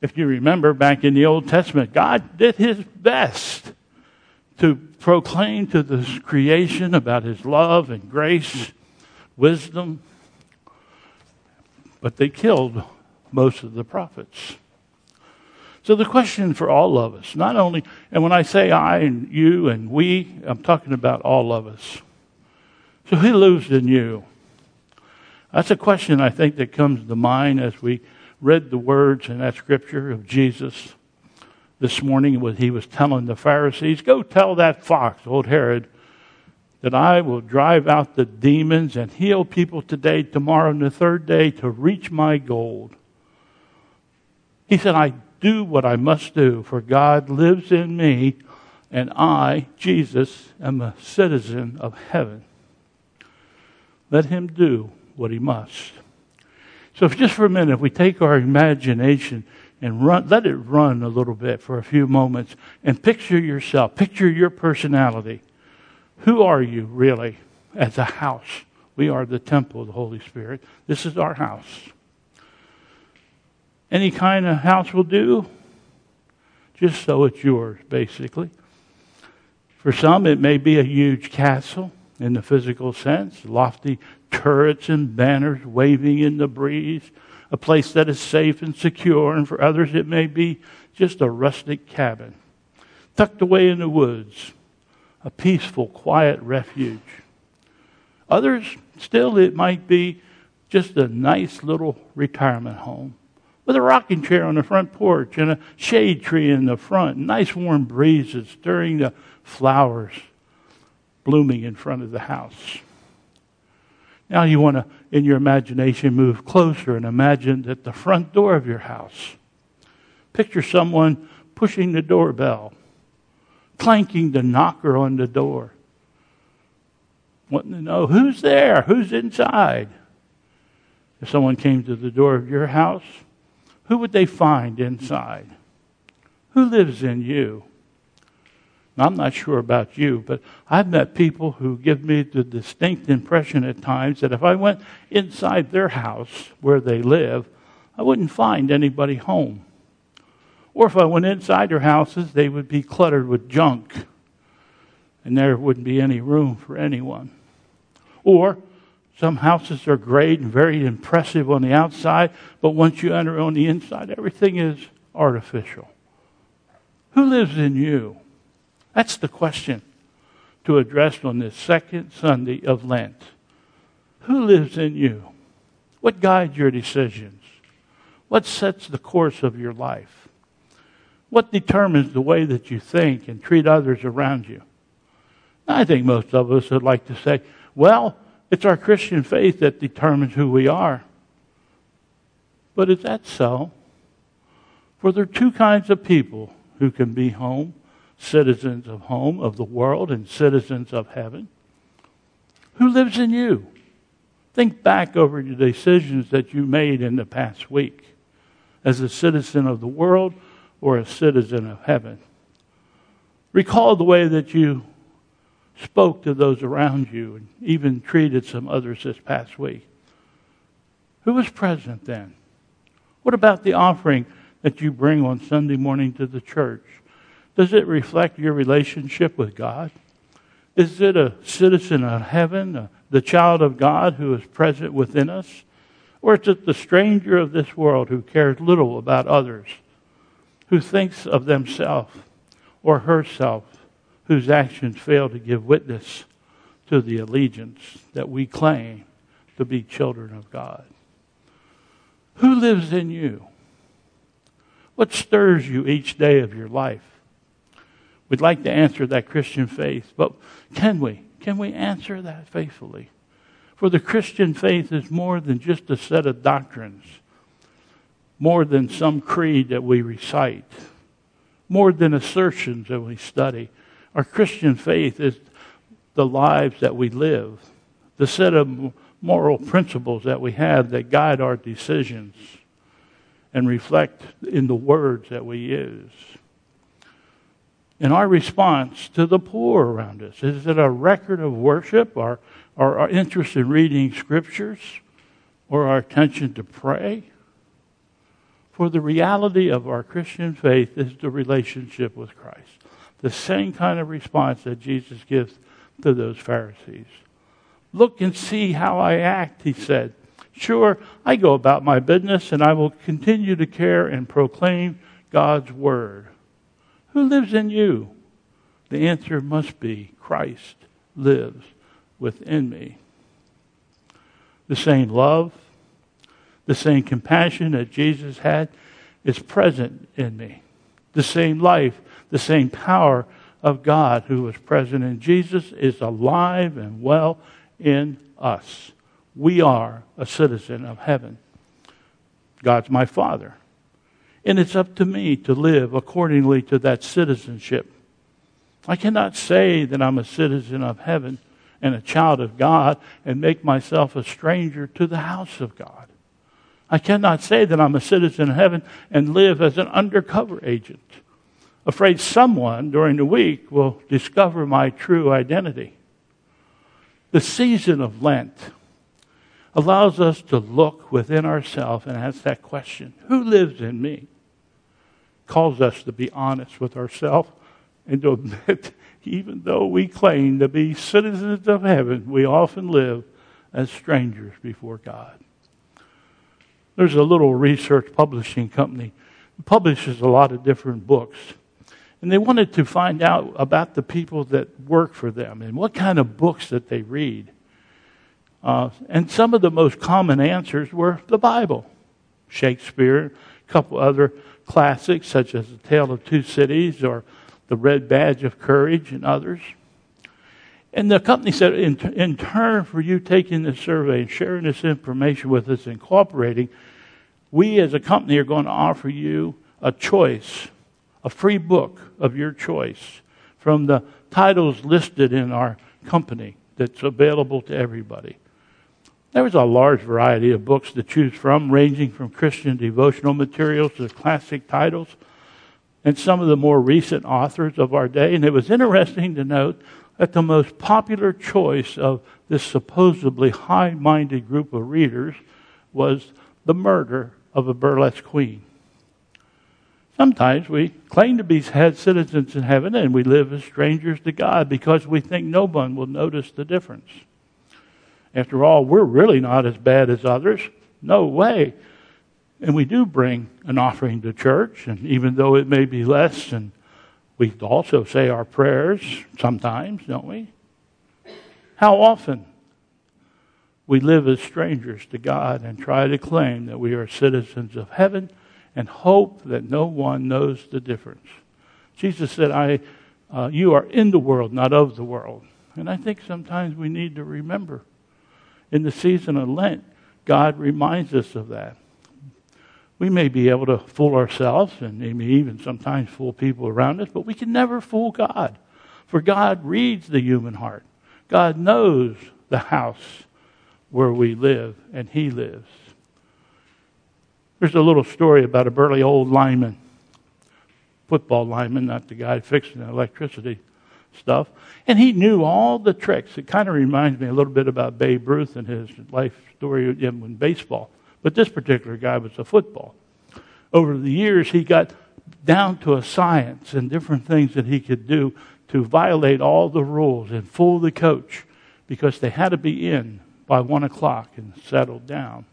If you remember back in the Old Testament, God did his best to proclaim to the creation about his love and grace, wisdom, but they killed most of the prophets. So the question for all of us, not only, and when I say I and you and we, I'm talking about all of us. So who lives in you? That's a question I think that comes to mind as we read the words in that scripture of Jesus this morning when he was telling the Pharisees, go tell that fox, old Herod, that I will drive out the demons and heal people today, tomorrow, and the third day to reach my goal. He said, I do what I must do, for God lives in me, and I, Jesus, am a citizen of heaven. Let him do what he must. So if just for a minute, if we take our imagination and let it run a little bit for a few moments and picture yourself, picture your personality. Who are you really as a house? We are the temple of the Holy Spirit. This is our house. Any kind of house will do, just so it's yours, basically. For some, it may be a huge castle in the physical sense, lofty turrets and banners waving in the breeze, a place that is safe and secure. And for others, it may be just a rustic cabin, tucked away in the woods, a peaceful, quiet refuge. Others, still, it might be just a nice little retirement home with a rocking chair on the front porch and a shade tree in the front, nice warm breezes stirring the flowers blooming in front of the house. Now you want to, in your imagination, move closer and imagine at the front door of your house. Picture someone pushing the doorbell, clanking the knocker on the door, wanting to know who's there, who's inside. If someone came to the door of your house, who would they find inside? Who lives in you? Now, I'm not sure about you, but I've met people who give me the distinct impression at times that if I went inside their house where they live, I wouldn't find anybody home. Or if I went inside their houses, they would be cluttered with junk, and there wouldn't be any room for anyone. Or some houses are great and very impressive on the outside, but once you enter on the inside, everything is artificial. Who lives in you? That's the question to address on this second Sunday of Lent. Who lives in you? What guides your decisions? What sets the course of your life? What determines the way that you think and treat others around you? I think most of us would like to say, well, it's our Christian faith that determines who we are. But is that so? For there are two kinds of people who can be home, citizens of home, of the world, and citizens of heaven. Who lives in you? Think back over the decisions that you made in the past week as a citizen of the world or a citizen of heaven. Recall the way that you spoke to those around you and even treated some others this past week. Who was present then? What about the offering that you bring on Sunday morning to the church? Does it reflect your relationship with God? Is it a citizen of heaven, the child of God who is present within us? Or is it the stranger of this world who cares little about others, who thinks of themselves or herself, whose actions fail to give witness to the allegiance that we claim to be children of God? Who lives in you? What stirs you each day of your life? We'd like to answer that Christian faith, but can we? Can we answer that faithfully? For the Christian faith is more than just a set of doctrines, more than some creed that we recite, more than assertions that we study. Our Christian faith is the lives that we live, the set of moral principles that we have that guide our decisions and reflect in the words that we use. And our response to the poor around us, is it a record of worship, our interest in reading scriptures, or our attention to pray? For the reality of our Christian faith is the relationship with Christ. The same kind of response that Jesus gives to those Pharisees. Look and see how I act, he said. Sure, I go about my business and I will continue to care and proclaim God's word. Who lives in you? The answer must be Christ lives within me. The same love, the same compassion that Jesus had is present in me. The same life, the same power of God who was present in Jesus is alive and well in us. We are a citizen of heaven. God's my Father. And it's up to me to live accordingly to that citizenship. I cannot say that I'm a citizen of heaven and a child of God and make myself a stranger to the house of God. I cannot say that I'm a citizen of heaven and live as an undercover agent, afraid someone during the week will discover my true identity. The season of Lent allows us to look within ourselves and ask that question, who lives in me? Calls us to be honest with ourselves and to admit, even though we claim to be citizens of heaven, we often live as strangers before God. There's a little research publishing company that publishes a lot of different books. And they wanted to find out about the people that work for them and what kind of books that they read. And some of the most common answers were the Bible, Shakespeare, a couple other classics such as The Tale of Two Cities or The Red Badge of Courage and others. And the company said, in turn for you taking this survey and sharing this information with us and cooperating, we as a company are going to offer you a choice, a free book of your choice from the titles listed in our company that's available to everybody. There was a large variety of books to choose from, ranging from Christian devotional materials to classic titles and some of the more recent authors of our day. And it was interesting to note that the most popular choice of this supposedly high-minded group of readers was The Murder of a Burlesque Queen. Sometimes we claim to be citizens in heaven and we live as strangers to God because we think no one will notice the difference. After all, we're really not as bad as others. No way. And we do bring an offering to church, and even though it may be less, and we also say our prayers sometimes, don't we? How often we live as strangers to God and try to claim that we are citizens of heaven and hope that no one knows the difference. Jesus said, you are in the world, not of the world. And I think sometimes we need to remember in the season of Lent, God reminds us of that. We may be able to fool ourselves and maybe even sometimes fool people around us, but we can never fool God. For God reads the human heart. God knows the house where we live and He lives. There's a little story about a burly old lineman, football lineman, not the guy fixing the electricity stuff. And he knew all the tricks. It kind of reminds me a little bit about Babe Ruth and his life story in baseball. But this particular guy was a football. Over the years, he got down to a science and different things that he could do to violate all the rules and fool the coach because they had to be in by 1 o'clock and settled down.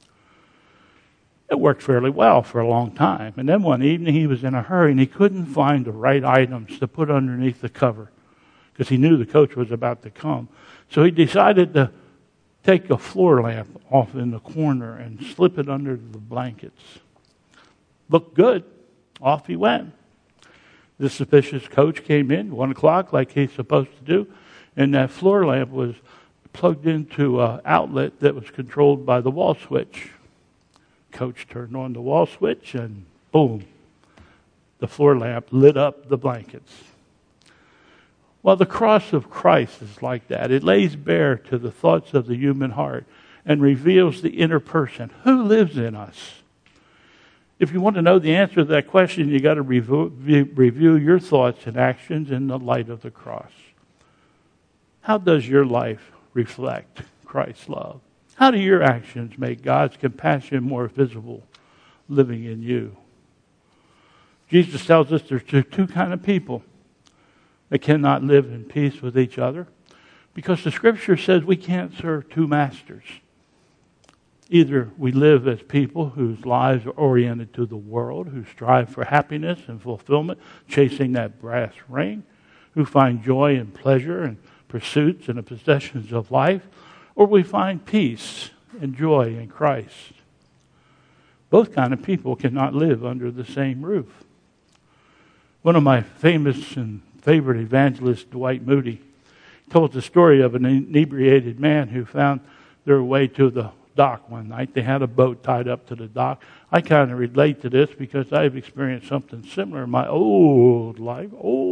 It worked fairly well for a long time. And then one evening he was in a hurry and he couldn't find the right items to put underneath the cover because he knew the coach was about to come. So he decided to take a floor lamp off in the corner and slip it under the blankets. Looked good. Off he went. The suspicious coach came in 1 o'clock like he's supposed to do, and that floor lamp was plugged into an outlet that was controlled by the wall switch. Coach turned on the wall switch and boom, the floor lamp lit up the blankets. Well, the cross of Christ is like that. It lays bare to the thoughts of the human heart and reveals the inner person. Who lives in us? If you want to know the answer to that question, you got to review your thoughts and actions in the light of the cross. How does your life reflect Christ's love? How do your actions make God's compassion more visible living in you. Jesus tells us there's two kinds of people that cannot live in peace with each other, because the Scripture says we can't serve two masters. Either we live as people whose lives are oriented to the world, who strive for happiness and fulfillment, chasing that brass ring, who find joy and pleasure and pursuits and the possessions of life, or we find peace and joy in Christ. Both kind of people cannot live under the same roof. One of my famous and favorite evangelists, Dwight Moody, told the story of an inebriated man who found their way to the dock one night. They had a boat tied up to the dock. I kind of relate to this because I've experienced something similar in my old life.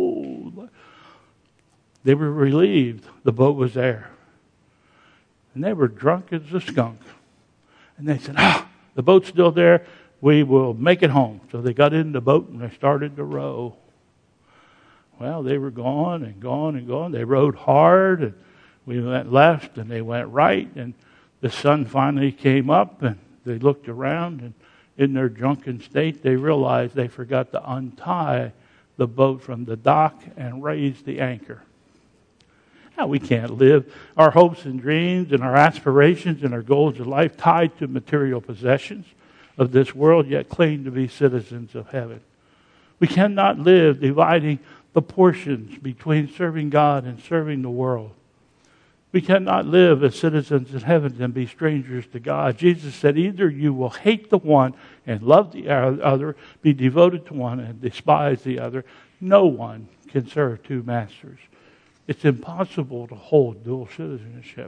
They were relieved the boat was there. And they were drunk as a skunk. And they said, the boat's still there. We will make it home. So they got in the boat and they started to row. Well, they were gone and gone and gone. They rowed hard, and we went left and they went right, and the sun finally came up, and they looked around, and in their drunken state, they realized they forgot to untie the boat from the dock and raise the anchor. Now, we can't live our hopes and dreams and our aspirations and our goals in life tied to material possessions of this world, yet claim to be citizens of heaven. We cannot live dividing the portions between serving God and serving the world. We cannot live as citizens in heaven and be strangers to God. Jesus said, either you will hate the one and love the other, be devoted to one and despise the other. No one can serve two masters. It's impossible to hold dual citizenship.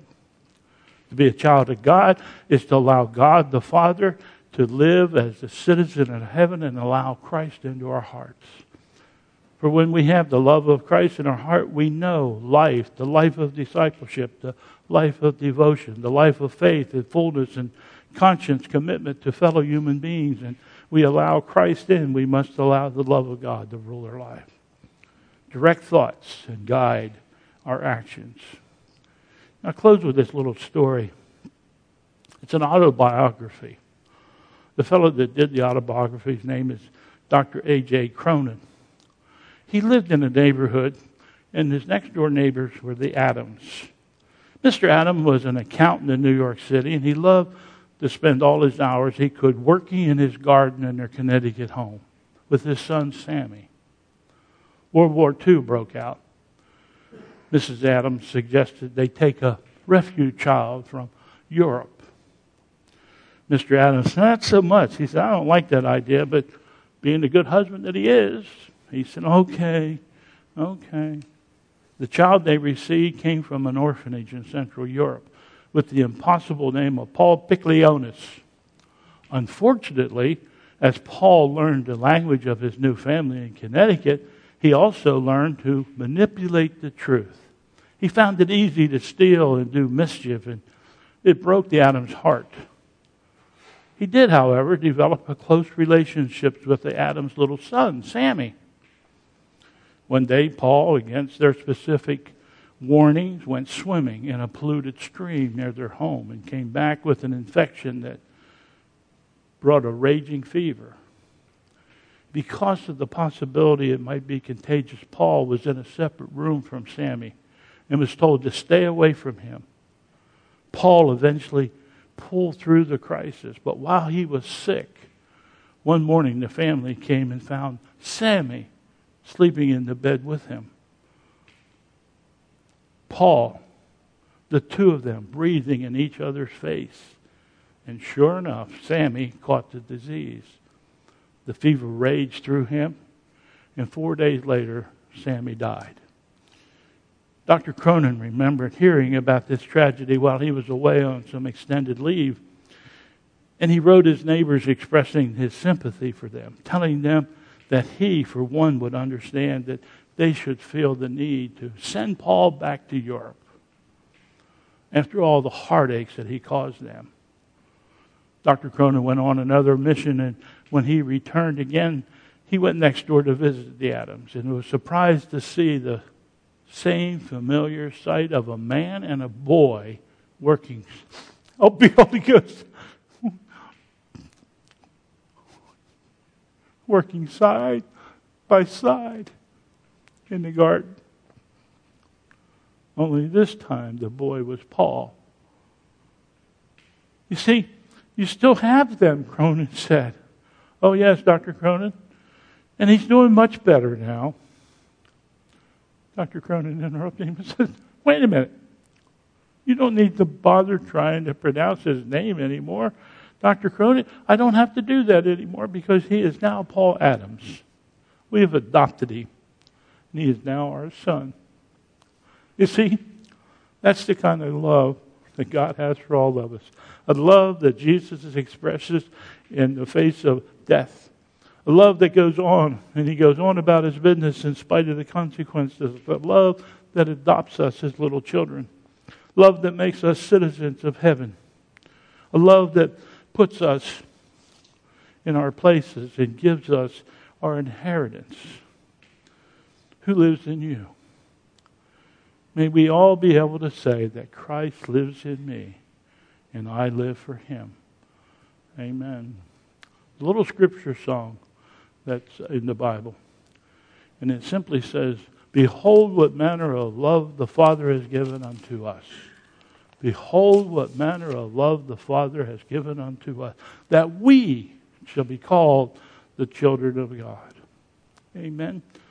To be a child of God is to allow God the Father to live as a citizen of heaven and allow Christ into our hearts. For when we have the love of Christ in our heart, we know life, the life of discipleship, the life of devotion, the life of faith and fullness and conscience, commitment to fellow human beings. And we allow Christ in, we must allow the love of God to rule our life. Direct thoughts and guide our actions. I'll close with this little story. It's an autobiography. The fellow that did the autobiography, his name is Dr. A.J. Cronin. He lived in a neighborhood, and his next-door neighbors were the Adams. Mr. Adams was an accountant in New York City, and he loved to spend all his hours he could working in his garden in their Connecticut home with his son, Sammy. World War II broke out. Mrs. Adams suggested they take a refugee child from Europe. Mr. Adams said, not so much. He said, I don't like that idea, but being the good husband that he is, he said, okay. The child they received came from an orphanage in Central Europe with the impossible name of Paul Piclionis. Unfortunately, as Paul learned the language of his new family in Connecticut, he also learned to manipulate the truth. He found it easy to steal and do mischief, and it broke the Adams' heart. He did, however, develop a close relationship with the Adams' little son, Sammy. One day, Paul, against their specific warnings, went swimming in a polluted stream near their home and came back with an infection that brought a raging fever. Because of the possibility it might be contagious, Paul was in a separate room from Sammy and was told to stay away from him. Paul eventually pulled through the crisis, but while he was sick, one morning the family came and found Sammy sleeping in the bed with him. Paul, the two of them breathing in each other's face. And sure enough, Sammy caught the disease. The fever raged through him, and 4 days later, Sammy died. Dr. Cronin remembered hearing about this tragedy while he was away on some extended leave, and he wrote his neighbors expressing his sympathy for them, telling them that he, for one, would understand that they should feel the need to send Paul back to Europe after all the heartaches that he caused them. Dr. Cronin went on another mission, and when he returned again, he went next door to visit the Adams and was surprised to see the same familiar sight of a man and a boy working. Oh, be Holy Ghost. working side by side in the garden. Only this time the boy was Paul. You see, you still have them, Cronin said. Oh yes, Dr. Cronin. And he's doing much better now. Dr. Cronin interrupted him and said, wait a minute. You don't need to bother trying to pronounce his name anymore. Dr. Cronin, I don't have to do that anymore because he is now Paul Adams. We have adopted him. And he is now our son. You see, that's the kind of love that God has for all of us. A love that Jesus expresses in the face of death. A love that goes on, and he goes on about his business in spite of the consequences. A love that adopts us as little children. Love that makes us citizens of heaven. A love that puts us in our places and gives us our inheritance. Who lives in you? May we all be able to say that Christ lives in me and I live for him. Amen. A little scripture song that's in the Bible. And it simply says, behold what manner of love the Father has given unto us. Behold what manner of love the Father has given unto us, that we shall be called the children of God. Amen.